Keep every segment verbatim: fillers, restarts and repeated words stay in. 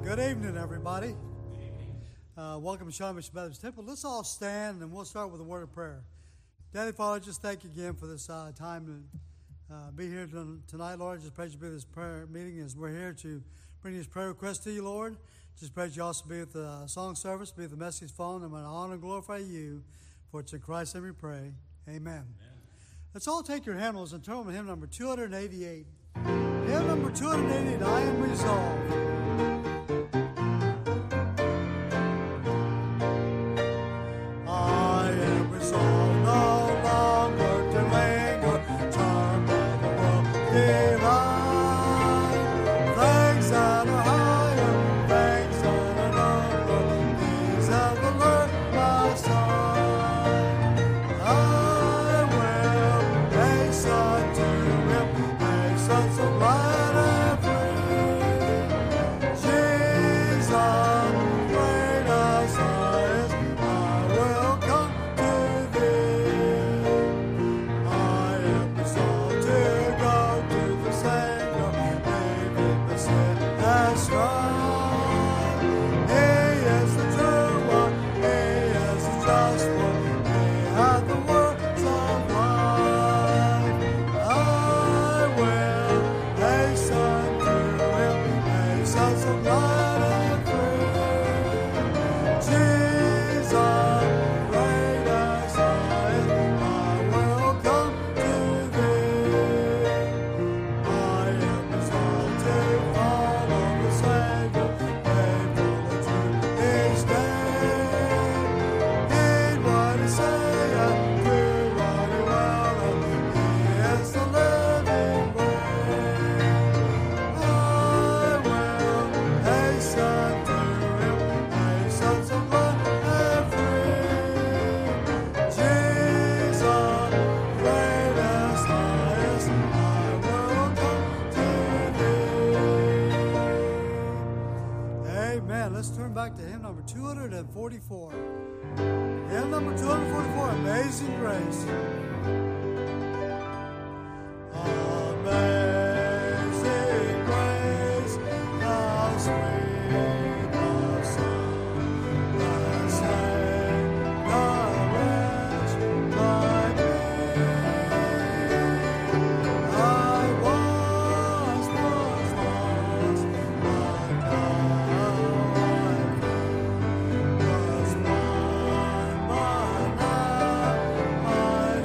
Good evening, everybody. Uh, welcome to Shawnee Mission Baptist Temple. Let's all stand and we'll start with a word of prayer. Daddy, Father, just thank you again for this uh, time to uh, be here tonight, Lord. Just praise you be this prayer meeting as we're here to bring these prayer requests to you, Lord. Just praise you also be with the uh, song service, be with the message phone. I'm going to honor and glorify you, for it's in Christ's name we pray. Amen. Amen. Let's all take your hymnals and turn them to hymn number two eighty-eight. Hymn number two eighty-eight, I Am Resolved. two forty-four. Hymn number two forty-four, Amazing Grace. Amazing grace, how sweet the sound that saved a wretch like me. I once was lost, but now I'm was blind, but now I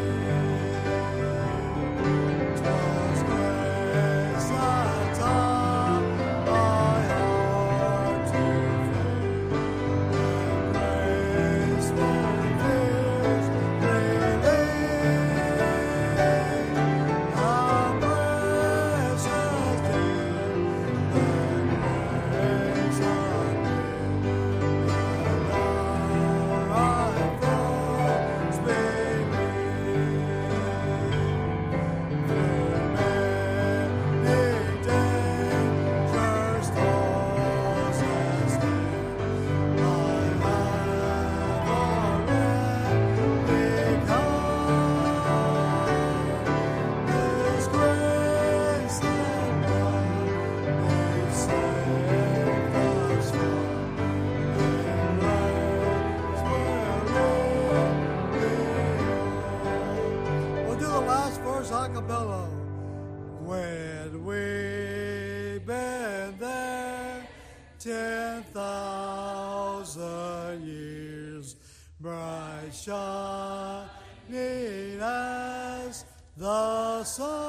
acapella. When we've been there ten thousand years, bright shining as the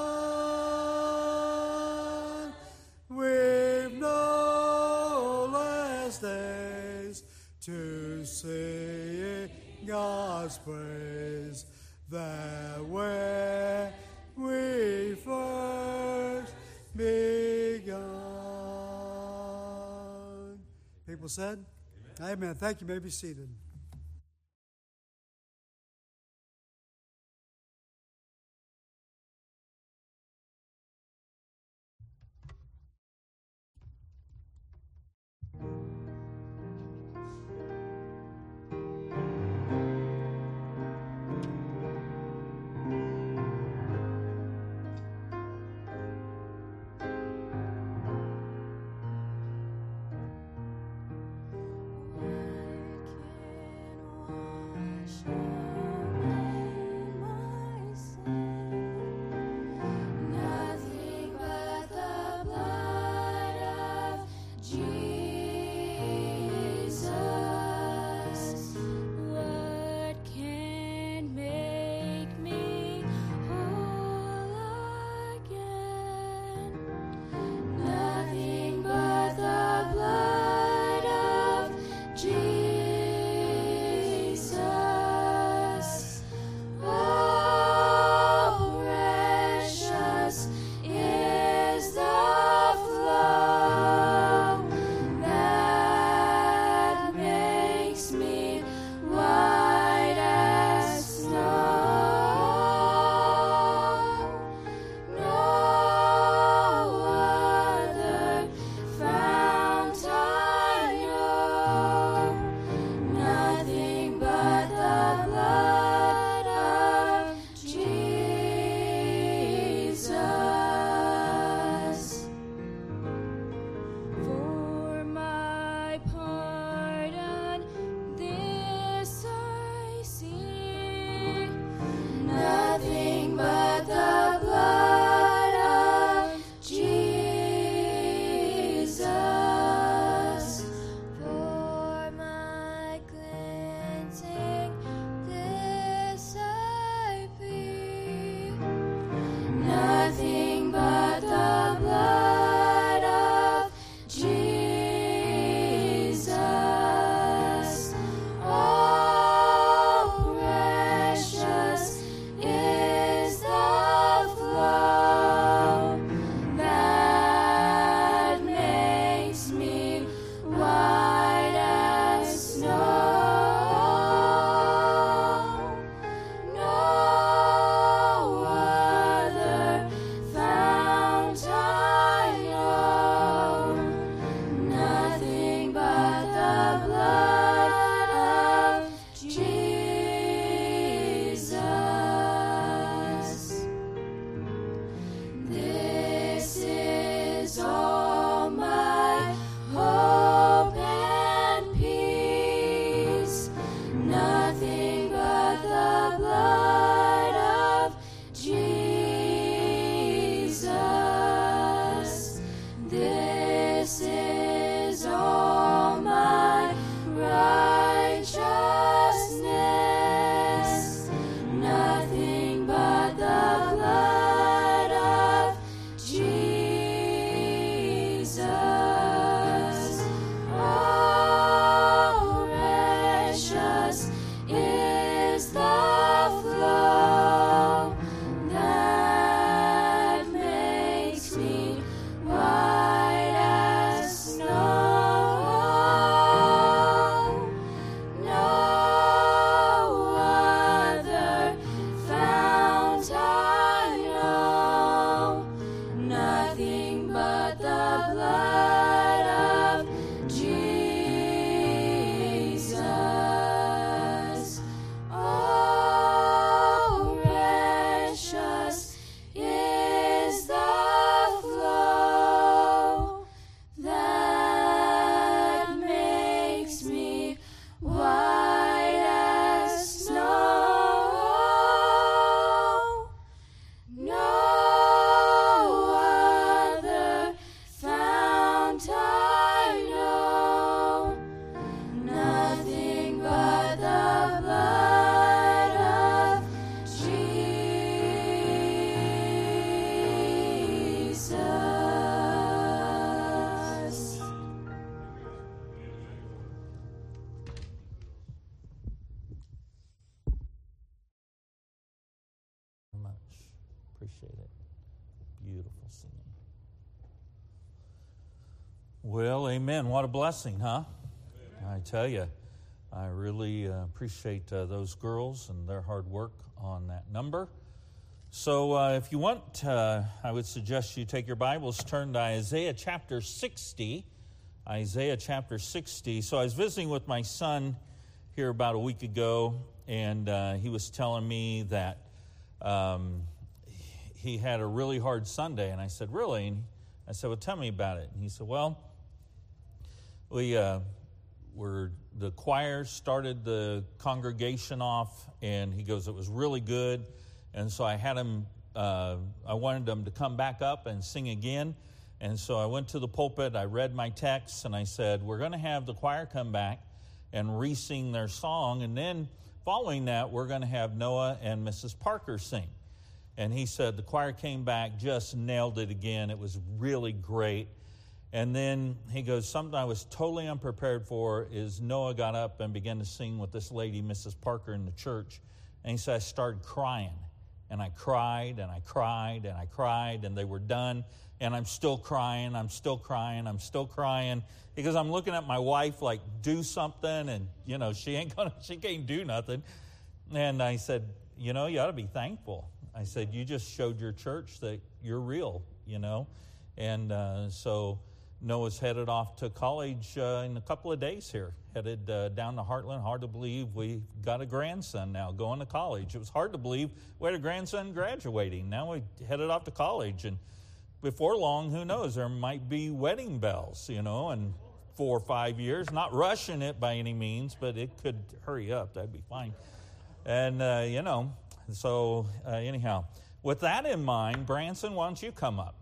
sun, we've no less days to sing God's praise than when we first begun. People said, Amen. Amen. Thank you. You may be seated. Appreciate it. Beautiful singing. Well, amen. What a blessing, huh? Amen. I tell you, I really uh, appreciate uh, those girls and their hard work on that number. So uh, if you want, uh, I would suggest you take your Bibles, turn to Isaiah chapter sixty. Isaiah chapter sixty. So I was visiting with my son here about a week ago, and uh, he was telling me that um, he had a really hard Sunday. And I said, really? And I said, well, tell me about it. And he said, well, we uh, were, the choir started the congregation off, and he goes, it was really good. And so I had him, uh, I wanted him to come back up and sing again. And so I went to the pulpit, I read my text, and I said, we're going to have the choir come back and re-sing their song. And then following that, we're going to have Noah and Missus Parker sing. And he said the choir came back, just nailed it again. It was really great. And then he goes, something I was totally unprepared for is Noah got up and began to sing with this lady, Missus Parker, in the church. And he said, I started crying. And I cried, and I cried, and I cried, and they were done. And I'm still crying, I'm still crying, I'm still crying. Because I'm looking at my wife like, do something, and, you know, she ain't gonna, she can't do nothing. And I said, you know, you ought to be thankful. I said, you just showed your church that you're real, you know. And uh, so Noah's headed off to college uh, in a couple of days here, headed uh, down to Heartland. Hard to believe we got a grandson now going to college. It was hard to believe we had a grandson graduating. Now we headed off to college, and before long, who knows, there might be wedding bells, you know, in four or five years. Not rushing it by any means, but it could hurry up. That'd be fine. And, uh, you know, so uh, anyhow, with that in mind, Branson, why don't you come up?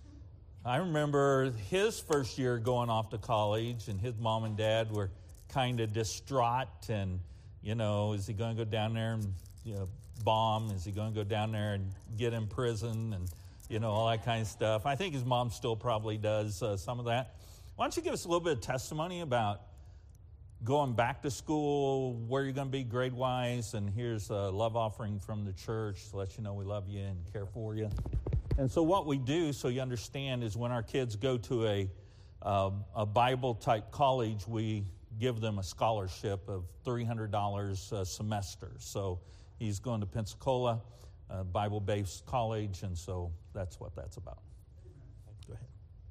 I remember his first year going off to college, and his mom and dad were kind of distraught. And, you know, is he going to go down there and, you know, bomb? Is he going to go down there and get in prison? And, you know, all that kind of stuff. I think his mom still probably does uh, some of that. Why don't you give us a little bit of testimony about going back to school, where you're going to be grade-wise, and here's a love offering from the church to let you know we love you and care for you. And so what we do, so you understand, is when our kids go to a uh, a Bible-type college, we give them a scholarship of three hundred dollars a semester. So he's going to Pensacola, a Bible-based college, and so that's what that's about. Go ahead.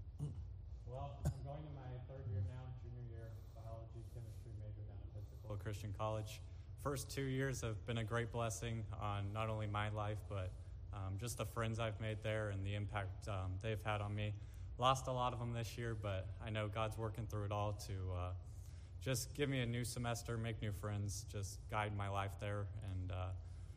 Well, I'm going to my third year now, junior year, biology, chemistry major down at Pensacola Christian College. First two years have been a great blessing on not only my life, but Um, just the friends I've made there and the impact um, they've had on me. Lost a lot of them this year, but I know God's working through it all to uh, just give me a new semester, make new friends, just guide my life there. And uh,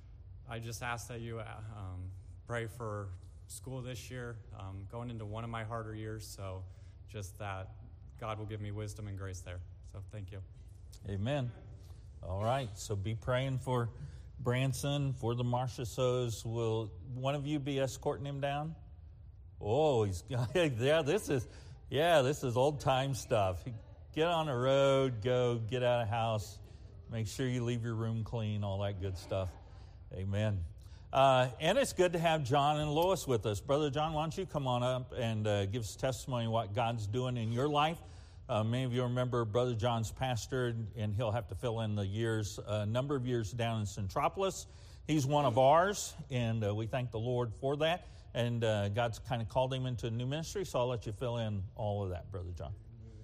I just ask that you uh, um, pray for school this year, um, going into one of my harder years, so just that God will give me wisdom and grace there. So thank you. Amen. All right, so be praying for Branson, for the Marchessaults. Will one of you be escorting him down? Oh, he's yeah. This is yeah. This is old time stuff. Get on the road, go get out of house. Make sure you leave your room clean. All that good stuff. Amen. Uh, and it's good to have John and Lois with us. Brother John, why don't you come on up and uh, give us testimony of what God's doing in your life? Uh, many of you remember Brother John's pastor, and he'll have to fill in the years, a uh, number of years down in Centropolis. He's one of ours, and uh, we thank the Lord for that. And uh, God's kind of called him into a new ministry, so I'll let you fill in all of that, Brother John.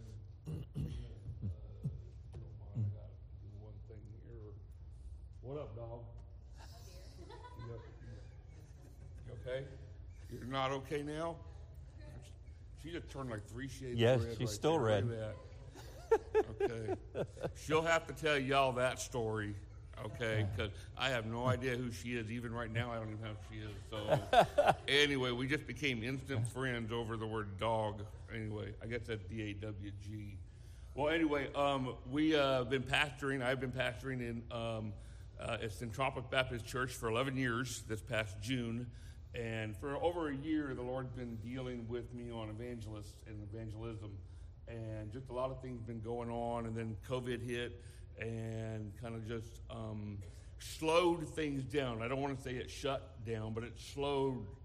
What up, dog? You okay? You're not okay now? She just turned like three shades yes, red. Yes, she's right still there. red. Okay. She'll have to tell y'all that story, okay? Because I have no idea who she is. Even right now, I don't even know who she is. So anyway, we just became instant friends over the word dog. Anyway, I guess that's D A W G. Well, anyway, um, we have uh, been pastoring. I've been pastoring in um, uh, at Centropolis Baptist Church for eleven years this past June. And for over a year, the Lord's been dealing with me on evangelists and evangelism. And just a lot of things been going on. And then COVID hit and kind of just um, slowed things down. I don't want to say it shut down, but it slowed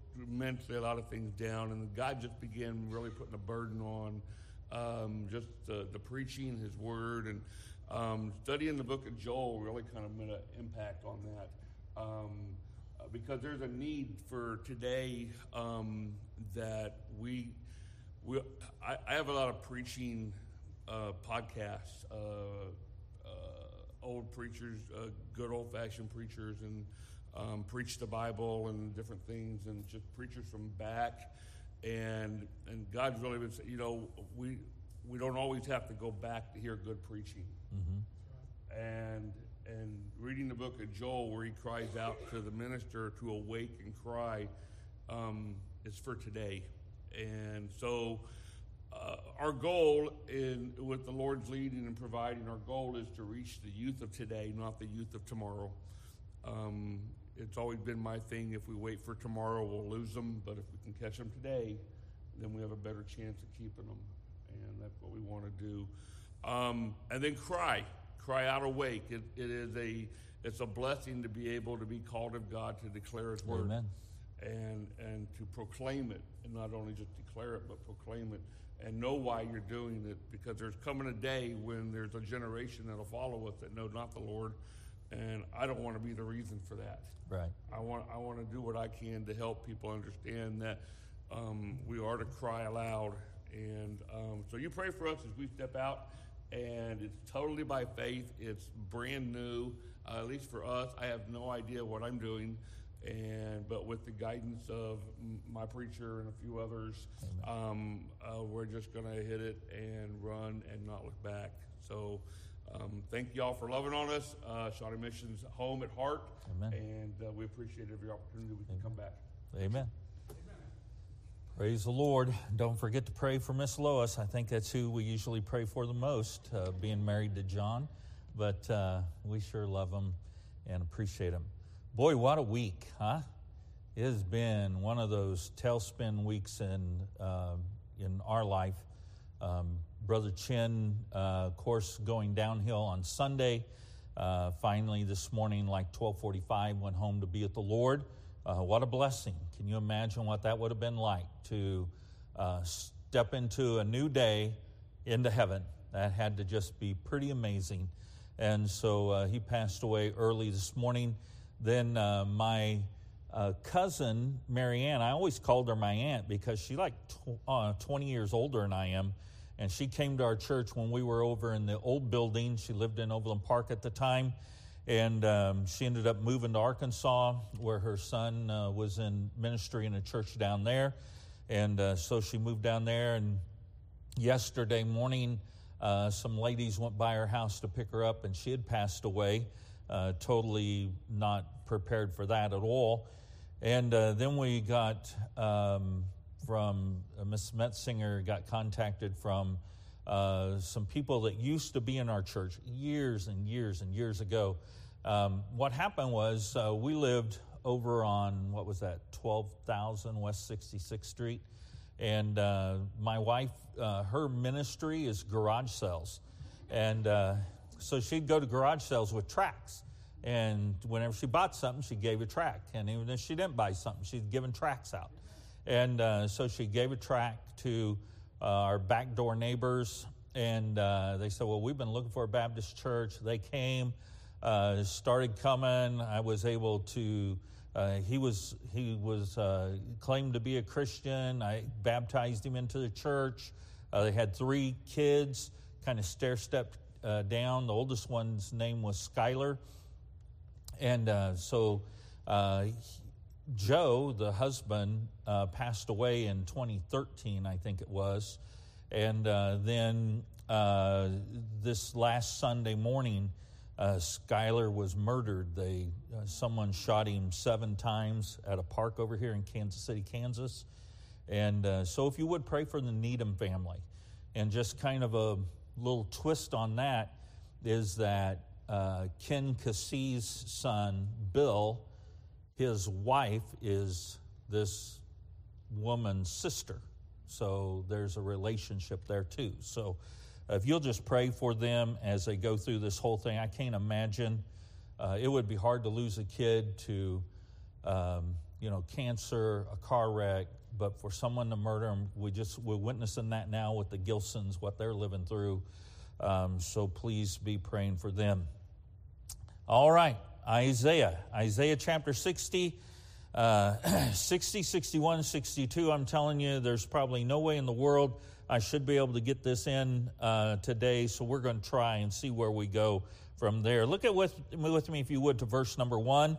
mentally a lot of things down, and God just began really putting a burden on um, just the, the preaching His Word, and um, studying the book of Joel really kind of made an impact on that. Um, because there's a need for today um, that we, we I, I have a lot of preaching uh, podcasts, uh, uh, old preachers, uh, good old-fashioned preachers, and um, preach the Bible and different things, and just preachers from back, and and God's really been, you know, we we don't always have to go back to hear good preaching, mm-hmm. and. And reading the book of Joel, where he cries out to the minister to awake and cry, um, is for today. And so uh, our goal in with the Lord's leading and providing, our goal is to reach the youth of today, not the youth of tomorrow. Um, it's always been my thing, if we wait for tomorrow, we'll lose them. But if we can catch them today, then we have a better chance of keeping them. And that's what we want to do. Um, and then cry. Cry out awake. It, it is a it's a blessing to be able to be called of God to declare His Word. Amen. and and to proclaim it, and not only just declare it, but proclaim it, and know why you're doing it, because there's coming a day when there's a generation that'll follow us that know not the Lord, and I don't want to be the reason for that. Right. I want I want to do what I can to help people understand that um, we are to cry aloud, and um, so you pray for us as we step out. And it's totally by faith. It's brand new, uh, at least for us. I have no idea what I'm doing, and but with the guidance of m- my preacher and a few others, um, uh, we're just going to hit it and run and not look back. So um, thank y'all for loving on us. Uh, Shawnee Mission's home at heart. Amen. And uh, we appreciate every opportunity we can Amen. come back. Amen. Praise the Lord. Don't forget to pray for Miss Lois. I think that's who we usually pray for the most, uh, being married to John. But uh, we sure love him and appreciate him. Boy, what a week, huh? It has been one of those tailspin weeks in uh, in our life. Um, Brother Chin, uh, of course, going downhill on Sunday. Uh, finally, this morning, like twelve forty-five, went home to be with the Lord. Uh, what a blessing. Can you imagine what that would have been like to uh, step into a new day into heaven? That had to just be pretty amazing. And so uh, he passed away early this morning. Then uh, my uh, cousin, Marianne, I always called her my aunt because she's like tw- uh, twenty years older than I am. And she came to our church when we were over in the old building. She lived in Overland Park at the time. And um, she ended up moving to Arkansas, where her son uh, was in ministry in a church down there. And uh, so she moved down there. And yesterday morning, uh, some ladies went by her house to pick her up, and she had passed away, uh, totally not prepared for that at all. And uh, then we got um, from uh, Miss Metzinger, got contacted from uh, some people that used to be in our church years and years and years ago. Um, what happened was uh, we lived over on, what was that, twelve thousand West sixty-sixth Street. And uh, my wife, uh, her ministry is garage sales. And uh, so she'd go to garage sales with tracts. And whenever she bought something, she gave a tract. And even if she didn't buy something, she'd given tracts out. And uh, so she gave a tract to uh, our back door neighbors. And uh, they said, well, we've been looking for a Baptist church. They came. Uh, started coming. I was able to. Uh, he was he was uh, claimed to be a Christian. I baptized him into the church. Uh, they had three kids, kind of stair stepped uh, down. The oldest one's name was Skylar, and uh, so uh, Joe, the husband, uh, passed away in twenty thirteen, I think it was, and uh, then uh, this last Sunday morning. Uh, Skylar was murdered. They uh, someone shot him seven times at a park over here in Kansas City, Kansas. And uh, so if you would pray for the Needham family. And just kind of a little twist on that is that uh, Ken Cassie's son, Bill, his wife is this woman's sister. So there's a relationship there too. So if you'll just pray for them as they go through this whole thing. I can't imagine. Uh, it would be hard to lose a kid to um, you know, cancer, a car wreck, but for someone to murder him, we just, we're witnessing that now with the Gilsons, what they're living through. Um, so please be praying for them. All right, Isaiah, Isaiah chapter sixty, uh, sixty, sixty-one, sixty-two. I'm telling you, there's probably no way in the world I should be able to get this in uh, today, so we're going to try and see where we go from there. Look at with, with me, if you would, to verse number one.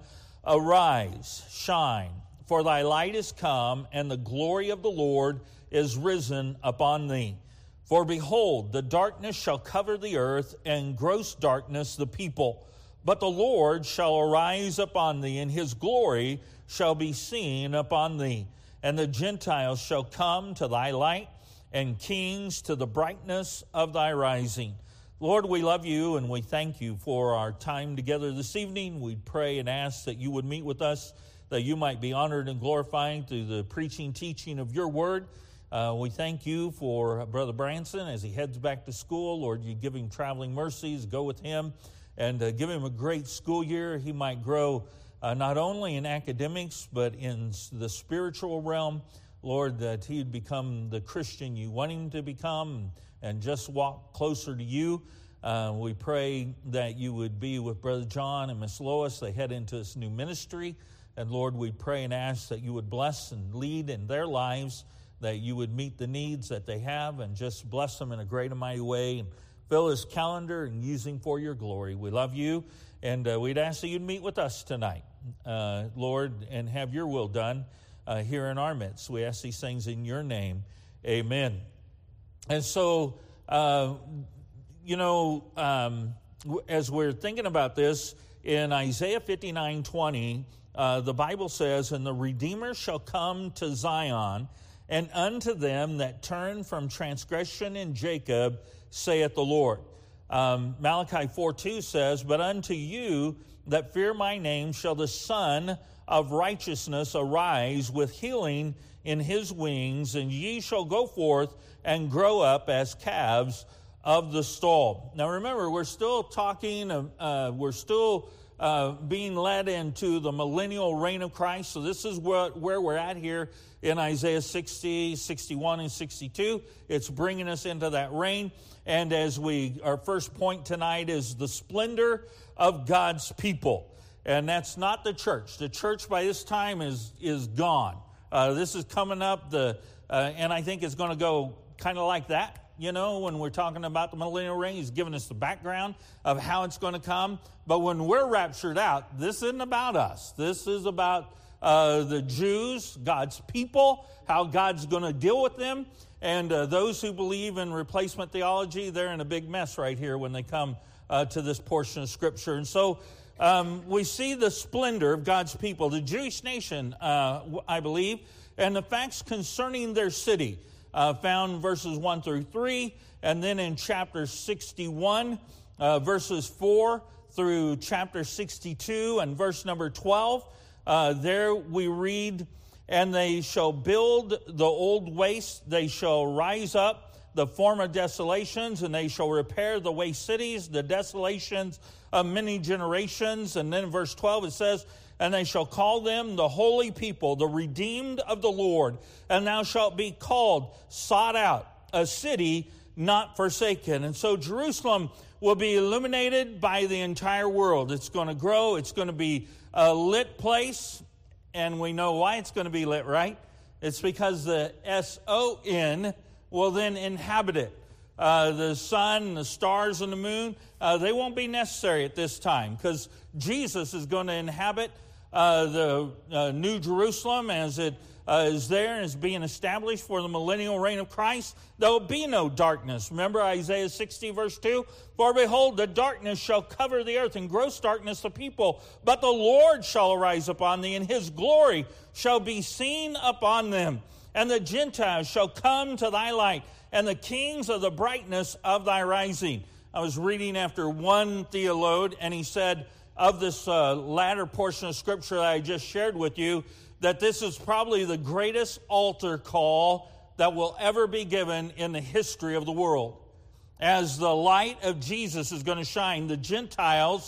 Arise, shine, for thy light is come, and the glory of the Lord is risen upon thee. For behold, the darkness shall cover the earth, and gross darkness the people. But the Lord shall arise upon thee, and his glory shall be seen upon thee. And the Gentiles shall come to thy light, and kings to the brightness of thy rising. Lord, we love you, and we thank you for our time together this evening. We pray and ask that you would meet with us, that you might be honored and glorified through the preaching, teaching of your word. Uh, we thank you for Brother Branson as he heads back to school. Lord, you give him traveling mercies. Go with him and uh, give him a great school year. He might grow uh, not only in academics, but in the spiritual realm. Lord, that he'd become the Christian you want him to become and just walk closer to you. Uh, we pray that you would be with Brother John and Miss Lois. They head into this new ministry. And Lord, we pray and ask that you would bless and lead in their lives, that you would meet the needs that they have and just bless them in a great and mighty way. And fill his calendar and use him for your glory. We love you, and uh, we'd ask that you'd meet with us tonight, uh, Lord, and have your will done uh, here in our midst. We ask these things in your name. Amen. And so, uh, you know, um, as we're thinking about this, in Isaiah fifty-nine twenty, uh, the Bible says, and the Redeemer shall come to Zion, and unto them that turn from transgression in Jacob, saith the Lord. Um, Malachi four two says, but unto you that fear my name shall the Son of righteousness arise with healing in his wings, and ye shall go forth and grow up as calves of the stall. Now remember, we're still talking, uh, we're still uh, being led into the millennial reign of Christ. So this is where, where we're at here in Isaiah sixty, sixty-one, and sixty-two. It's bringing us into that reign. And as we, our first point tonight is the splendor of God's people. And that's not the church. The church by this time is, is gone. Uh, this is coming up, the uh, and I think it's going to go kind of like that. You know, when we're talking about the millennial reign, he's giving us the background of how it's going to come. But when we're raptured out, this isn't about us. This is about uh, the Jews, God's people, how God's going to deal with them. And uh, those who believe in replacement theology, they're in a big mess right here when they come uh, to this portion of Scripture. And so um, we see the splendor of God's people, the Jewish nation, uh, I believe, and the facts concerning their city. Uh, found verses one through three, and then in chapter sixty-one, uh, verses four through chapter sixty-two and verse number twelve. Uh, there we read, and they shall build the old waste, they shall rise up the former desolations, and they shall repair the waste cities, the desolations of many generations. And then in verse twelve it says, and they shall call them the holy people, the redeemed of the Lord. And thou shalt be called, sought out, a city not forsaken. And so Jerusalem will be illuminated by the entire world. It's going to grow. It's going to be a lit place. And we know why it's going to be lit, right? It's because the S O N will then inhabit it. Uh, the sun, the stars, and the moon, uh, they won't be necessary at this time because Jesus is going to inhabit Uh, the uh, New Jerusalem as it uh, is there and is being established for the millennial reign of Christ. There will be no darkness. Remember Isaiah sixty verse two? For behold, the darkness shall cover the earth, and gross darkness the people. But the Lord shall arise upon thee, and his glory shall be seen upon them. And the Gentiles shall come to thy light, and the kings of the brightness of thy rising. I was reading after one theologian, and he said, of this uh, latter portion of Scripture that I just shared with you, that this is probably the greatest altar call that will ever be given in the history of the world. As the light of Jesus is going to shine, the Gentiles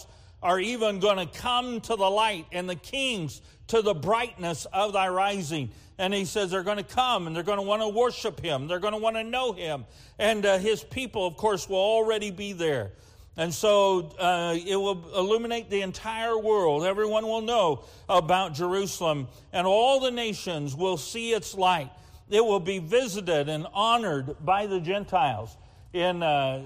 are even going to come to the light, and the kings to the brightness of thy rising. And he says they're going to come, and they're going to want to worship him. They're going to want to know him. And uh, his people, of course, will already be there. And so uh, it will illuminate the entire world. Everyone will know about Jerusalem, and all the nations will see its light. It will be visited and honored by the Gentiles. In uh,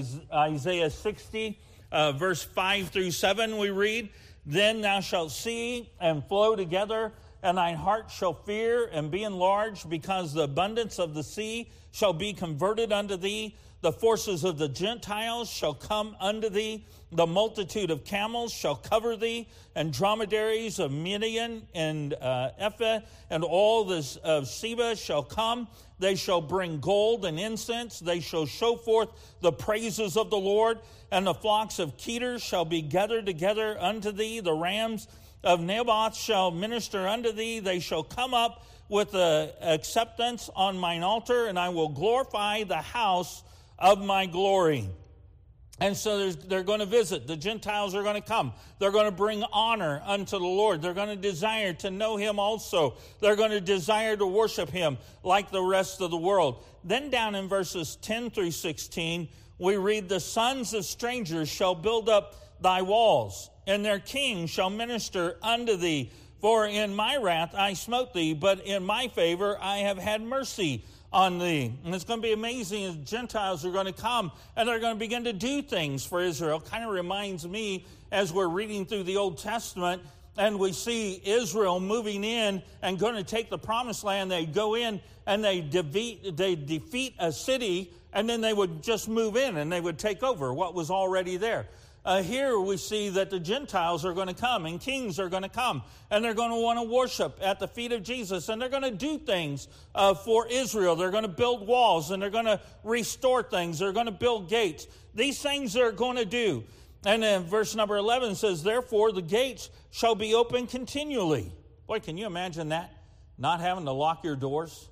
Isaiah sixty, uh, verse five through seven, we read, Then thou shalt see and flow together, and thine heart shall fear and be enlarged, because the abundance of the sea shall be converted unto thee. The forces of the Gentiles shall come unto thee. The multitude of camels shall cover thee, and dromedaries of Midian and uh, Ephah, and all this of Seba shall come. They shall bring gold and incense. They shall show forth the praises of the Lord. And the flocks of Kedar shall be gathered together unto thee. The rams of Naboth shall minister unto thee. They shall come up with uh, acceptance on mine altar, and I will glorify the house of my glory. And so they're going to visit. The Gentiles are going to come. They're going to bring honor unto the Lord. They're going to desire to know him also. They're going to desire to worship him like the rest of the world. Then down in verses ten through sixteen, we read, The sons of strangers shall build up thy walls, and their kings shall minister unto thee. For in my wrath I smote thee, but in my favor I have had mercy on thee. And it's going to be amazing as Gentiles are going to come and they're going to begin to do things for Israel. Kind of reminds me as we're reading through the Old Testament and we see Israel moving in and going to take the promised land. They go in and they defeat, they defeat a city, and then they would just move in and they would take over what was already there. Uh, here we see that the Gentiles are going to come and kings are going to come, and they're going to want to worship at the feet of Jesus, and they're going to do things uh, for Israel. They're going to build walls, and they're going to restore things. They're going to build gates. These things they're going to do. And then verse number eleven says, Therefore the gates shall be open continually. Boy, can you imagine that? Not having to lock your doors.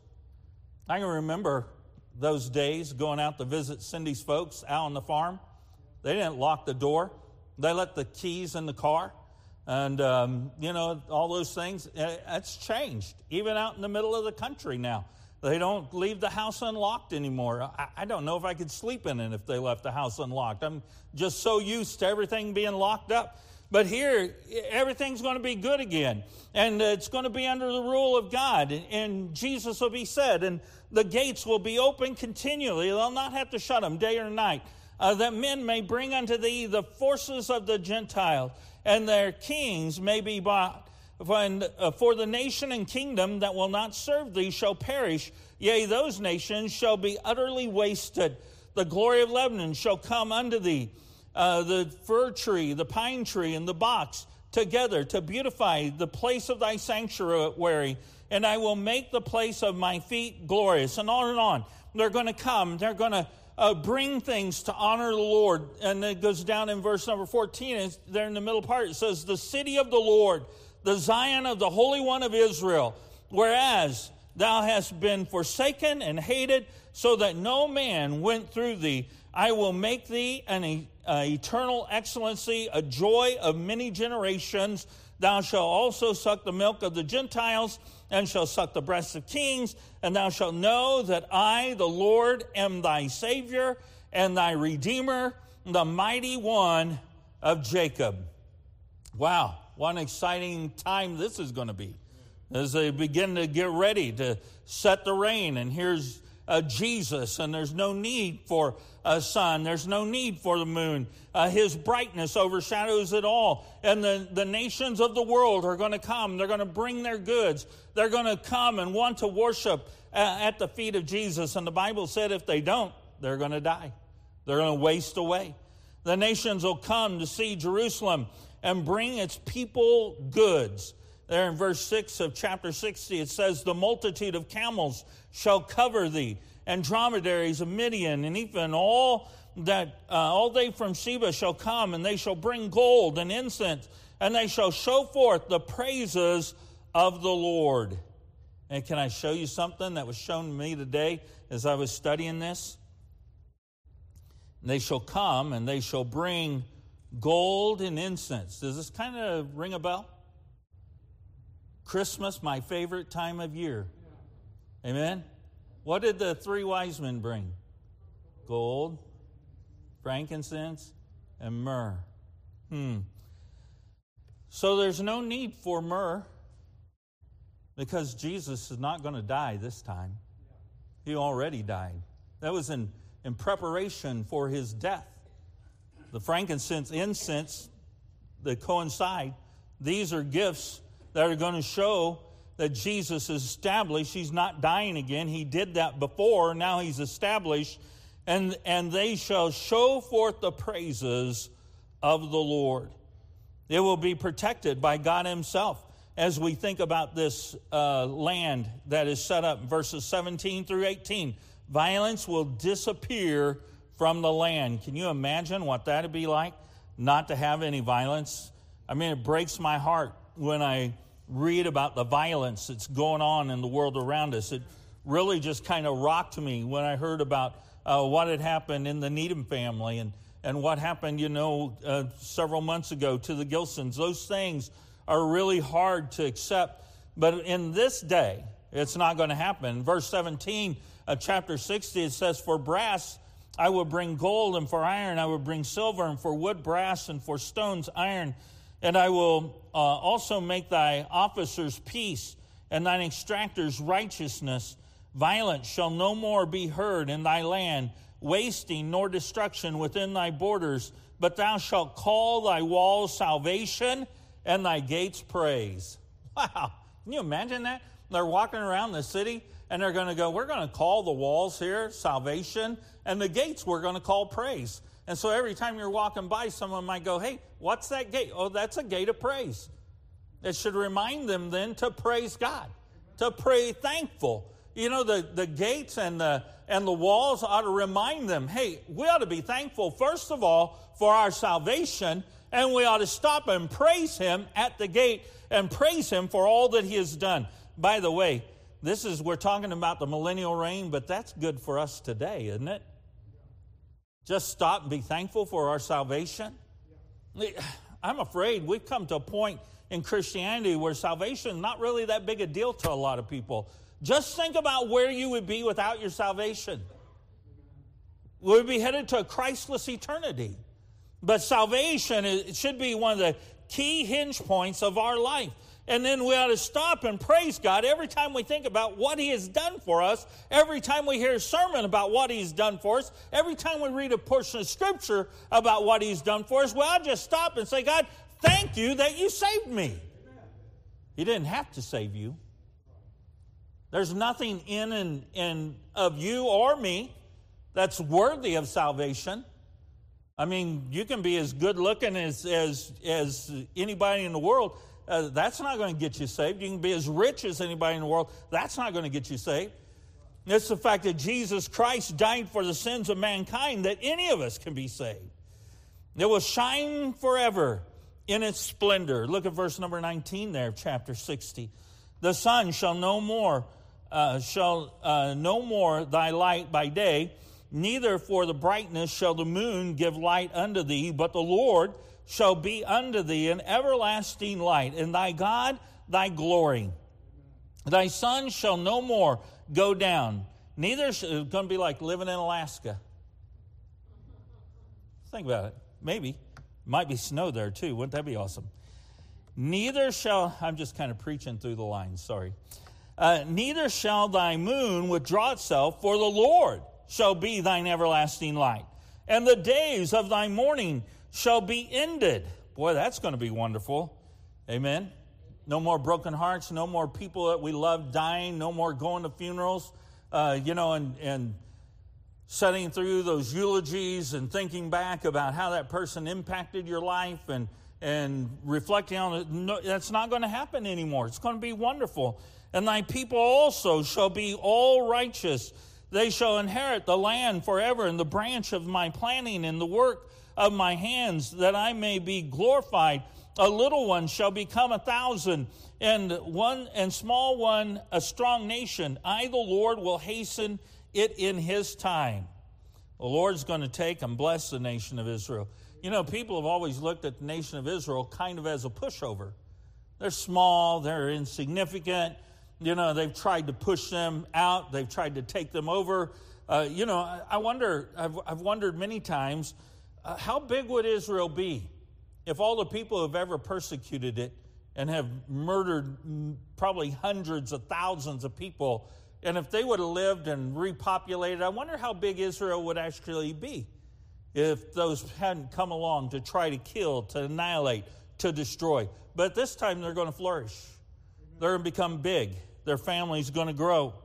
I can remember those days going out to visit Cindy's folks out on the farm. They didn't lock the door. They let the keys in the car. And, um, you know, all those things. It's changed. Even out in the middle of the country now. They don't leave the house unlocked anymore. I, I don't know if I could sleep in it if they left the house unlocked. I'm just so used to everything being locked up. But here, everything's going to be good again. And it's going to be under the rule of God. And Jesus will be said. And the gates will be open continually. They'll not have to shut them day or night. Uh, that men may bring unto thee the forces of the Gentiles, and their kings may be bought. And, uh, for the nation and kingdom that will not serve thee shall perish. Yea, those nations shall be utterly wasted. The glory of Lebanon shall come unto thee. Uh, the fir tree, the pine tree, and the box together to beautify the place of thy sanctuary. And I will make the place of my feet glorious. And on and on. They're going to come. They're going to Uh, bring things to honor the Lord. And it goes down in verse number fourteen. It's there in the middle part. It says, The city of the Lord, the Zion of the Holy One of Israel, whereas thou hast been forsaken and hated, so that no man went through thee. I will make thee an uh, eternal excellency, a joy of many generations. Thou shalt also suck the milk of the Gentiles, and shall suck the breasts of kings, and thou shalt know that I, the Lord, am thy Savior and thy Redeemer, the mighty one of Jacob. Wow, what an exciting time this is going to be as they begin to get ready to set the rain. And here's uh, Jesus, and there's no need for a sun. There's no need for the moon. Uh, his brightness overshadows it all. And the, the nations of the world are going to come. They're going to bring their goods. They're going to come and want to worship uh, at the feet of Jesus. And the Bible said if they don't, they're going to die. They're going to waste away. The nations will come to see Jerusalem and bring its people goods. There in verse six of chapter sixty, it says, The multitude of camels shall cover thee, and dromedaries of Midian, and even all that uh, all they from Sheba shall come, and they shall bring gold and incense, and they shall show forth the praises of the Lord. And can I show you something that was shown to me today as I was studying this? And they shall come, and they shall bring gold and incense. Does this kind of ring a bell? Christmas, my favorite time of year. Amen? What did the three wise men bring? Gold, frankincense, and myrrh. Hmm. So there's no need for myrrh because Jesus is not going to die this time. He already died. That was in, in preparation for his death. The frankincense, incense that coincide, these are gifts that are going to show that Jesus is established. He's not dying again. He did that before. Now he's established. And, and they shall show forth the praises of the Lord. It will be protected by God himself. As we think about this uh, land that is set up in verses seventeen through eighteen, violence will disappear from the land. Can you imagine what that would be like? Not to have any violence. I mean, it breaks my heart when I read about the violence that's going on in the world around us. It really just kind of rocked me when I heard about uh, what had happened in the Needham family and, and what happened, you know, uh, several months ago to the Gilsons. Those things are really hard to accept. But in this day, it's not going to happen. Verse seventeen of chapter sixty, it says, for brass I will bring gold, and for iron I will bring silver, and for wood brass, and for stones iron. And I will uh, also make thy officers peace, and thine extractors righteousness. Violence shall no more be heard in thy land, wasting nor destruction within thy borders. But thou shalt call thy walls salvation, and thy gates praise. Wow. Can you imagine that? They're walking around the city, and they're going to go, we're going to call the walls here salvation, and the gates we're going to call praise. And so every time you're walking by, someone might go, hey, what's that gate? Oh, that's a gate of praise. It should remind them then to praise God, to pray thankful. You know, the, the gates and the, and the walls ought to remind them, hey, we ought to be thankful, first of all, for our salvation, and we ought to stop and praise him at the gate and praise him for all that he has done. By the way, this is, we're talking about the millennial reign, but that's good for us today, isn't it? Just stop and be thankful for our salvation. I'm afraid we've come to a point in Christianity where salvation is not really that big a deal to a lot of people. Just think about where you would be without your salvation. We would be headed to a Christless eternity. But salvation it should be one of the key hinge points of our life. And then we ought to stop and praise God every time we think about what he has done for us, every time we hear a sermon about what he's done for us, every time we read a portion of Scripture about what he's done for us. Well, I'll just stop and say, God, thank you that you saved me. He didn't have to save you. There's nothing in and, and of you or me that's worthy of salvation. I mean, you can be as good looking as, as, as anybody in the world. Uh, that's not going to get you saved. You can be as rich as anybody in the world. That's not going to get you saved. It's the fact that Jesus Christ died for the sins of mankind that any of us can be saved. It will shine forever in its splendor. Look at verse number nineteen there of chapter sixty. The sun shall no more, uh, shall uh, no more thy light by day, neither for the brightness shall the moon give light unto thee, but the Lord shall be unto thee an everlasting light, and thy God thy glory. Thy sun shall no more go down, neither sh- it's going to be like living in Alaska. Think about it. Maybe. Might be snow there too. Wouldn't that be awesome? Neither shall, I'm just kind of preaching through the lines, sorry. Uh, neither shall thy moon withdraw itself, for the Lord shall be thine everlasting light, and the days of thy mourning shall be ended. Boy, that's going to be wonderful. Amen. No more broken hearts. No more people that we love dying. No more going to funerals, uh, you know, and, and setting through those eulogies and thinking back about how that person impacted your life and, and reflecting on it. No, that's not going to happen anymore. It's going to be wonderful. And thy people also shall be all righteous. They shall inherit the land forever, and the branch of my planting and the work of my hands, that I may be glorified. A little one shall become a thousand, and one and small one a strong nation. I, the Lord, will hasten it in his time. The Lord's going to take and bless the nation of Israel. You know, people have always looked at the nation of Israel kind of as a pushover. They're small, they're insignificant. You know, they've tried to push them out. They've tried to take them over. Uh, you know, I, I wonder, I've, I've wondered many times, uh, how big would Israel be if all the people who have ever persecuted it and have murdered probably hundreds of thousands of people, and if they would have lived and repopulated, I wonder how big Israel would actually be if those hadn't come along to try to kill, to annihilate, to destroy. But this time they're going to flourish. They're going to become big. Their family's going to grow.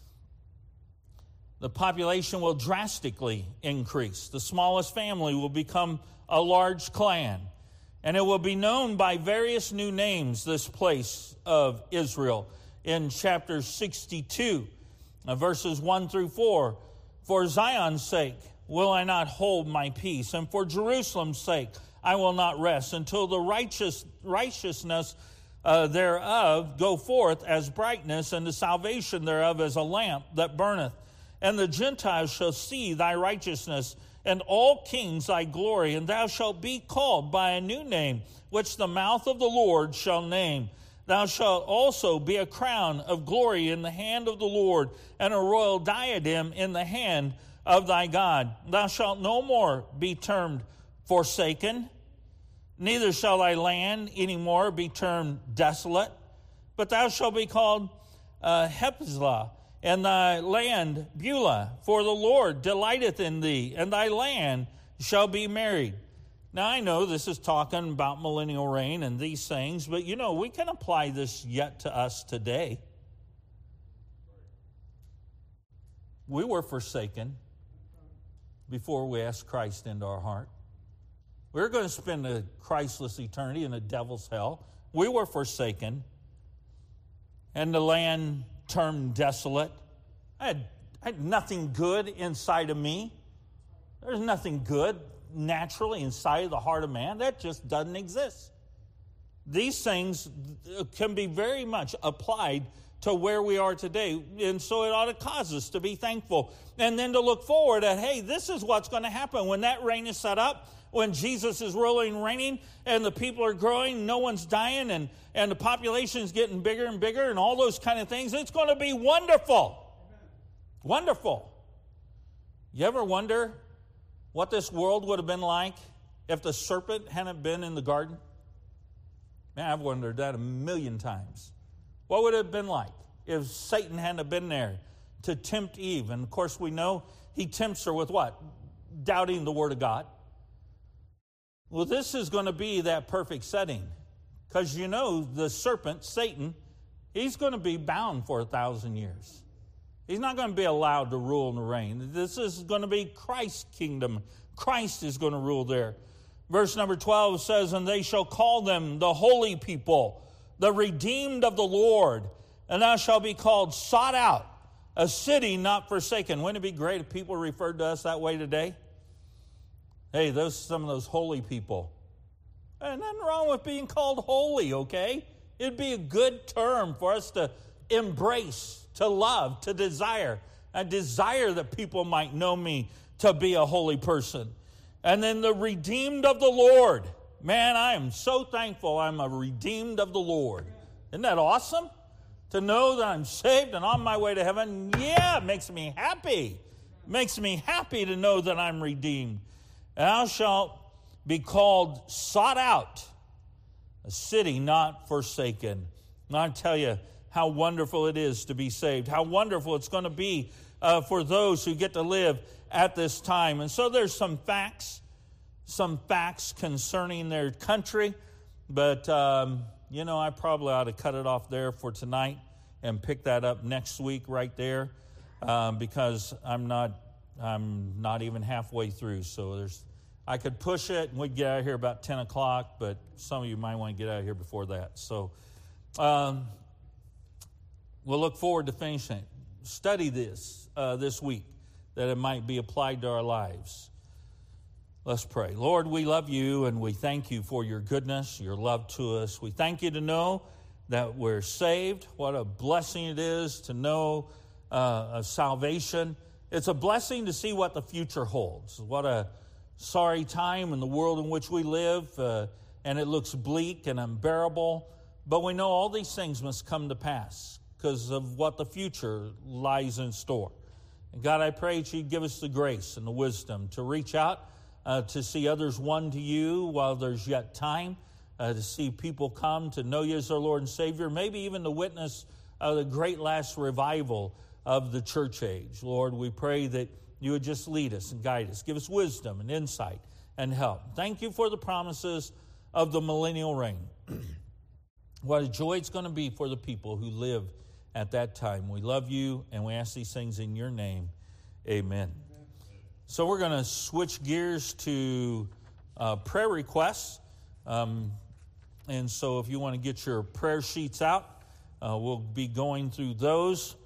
The population will drastically increase. The smallest family will become a large clan. And it will be known by various new names, this place of Israel. In chapter sixty-two, uh, verses one through four, for Zion's sake will I not hold my peace, and for Jerusalem's sake I will not rest, until the righteous righteousness uh, thereof go forth as brightness, and the salvation thereof as a lamp that burneth. And the Gentiles shall see thy righteousness, and all kings thy glory, and thou shalt be called by a new name, which the mouth of the Lord shall name. Thou shalt also be a crown of glory in the hand of the Lord, and a royal diadem in the hand of thy God. Thou shalt no more be termed forsaken, neither shall thy land any more be termed desolate, but thou shalt be called uh, Hephzibah, and thy land Beulah, for the Lord delighteth in thee, and thy land shall be married. Now, I know this is talking about millennial reign and these things, but, you know, we can apply this yet to us today. We were forsaken before we asked Christ into our heart. We were going to spend a Christless eternity in a devil's hell. We were forsaken, and the land termed desolate. I had, I had nothing good inside of me. There's nothing good naturally inside of the heart of man. That just doesn't exist. These things can be very much applied to where we are today, and so it ought to cause us to be thankful, and then to look forward at, hey, this is what's going to happen when that reign is set up, when Jesus is ruling and reigning, and the people are growing, no one's dying, and, and the population is getting bigger and bigger, and all those kind of things. It's going to be wonderful. Amen. Wonderful. You ever wonder what this world would have been like if the serpent hadn't been in the garden? Man, I've wondered that a million times. What would it have been like if Satan hadn't been there to tempt Eve? And, of course, we know he tempts her with what? Doubting the Word of God. Well, this is going to be that perfect setting, because you know the serpent, Satan, he's going to be bound for a thousand years. He's not going to be allowed to rule and reign. This is going to be Christ's kingdom. Christ is going to rule there. Verse number twelve says, and they shall call them the holy people, the redeemed of the Lord, and thou shalt be called sought out, a city not forsaken. Wouldn't it be great if people referred to us that way today? Hey, those some of those holy people. And nothing wrong with being called holy, okay? It'd be a good term for us to embrace, to love, to desire. I desire that people might know me to be a holy person. And then the redeemed of the Lord. Man, I am so thankful I'm a redeemed of the Lord. Isn't that awesome? To know that I'm saved and on my way to heaven. Yeah, it makes me happy. It makes me happy to know that I'm redeemed. Thou shalt be called sought out, a city not forsaken. And I tell you how wonderful it is to be saved, how wonderful it's going to be uh, for those who get to live at this time. And so there's some facts, some facts concerning their country, but, um, you know, I probably ought to cut it off there for tonight and pick that up next week right there, um, because I'm not I'm not even halfway through, so there's I could push it and we'd get out of here about ten o'clock, but some of you might want to get out of here before that. So um, we'll look forward to finishing it. Study this uh, this week, that it might be applied to our lives. Let's pray. Lord, we love you and we thank you for your goodness, your love to us. We thank you to know that we're saved. What a blessing it is to know uh, of salvation. it's a blessing to see what the future holds. What a sorry time in the world in which we live, uh, and it looks bleak and unbearable. But we know all these things must come to pass because of what the future lies in store. And God, I pray that you'd give us the grace and the wisdom to reach out, uh, to see others won to you while there's yet time, uh, to see people come to know you as their Lord and Savior, maybe even to witness uh, the great last revival of the church age. Lord, we pray that you would just lead us and guide us. Give us wisdom and insight and help. Thank you for the promises of the millennial reign. What a joy it's going to be for the people who live at that time. We love you, and we ask these things in your name. Amen. So we're going to switch gears to uh, prayer requests. Um, and so if you want to get your prayer sheets out, uh, we'll be going through those.